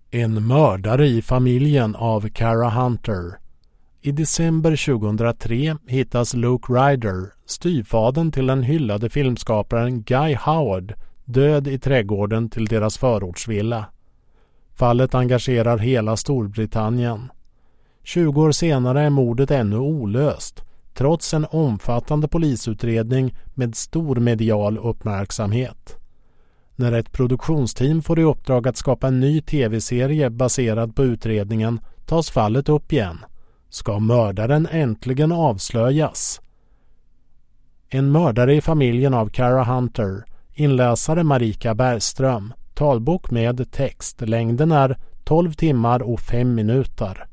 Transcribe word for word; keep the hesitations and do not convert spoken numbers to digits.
En mördare i familjen av Cara Hunter. I december tjugohundratre hittas Luke Ryder, styvfadern till den hyllade filmskaparen Guy Howard, död i trädgården till deras förortsvilla. Fallet engagerar hela Storbritannien. tjugo år senare är mordet ännu olöst, trots en omfattande polisutredning med stor medial uppmärksamhet. När ett produktionsteam får i uppdrag att skapa en ny tv-serie baserad på utredningen tas fallet upp igen. Ska mördaren äntligen avslöjas? En mördare i familjen av Cara Hunter. Inläsare Marika Bergström. Talbok med text. Längden är tolv timmar och fem minuter.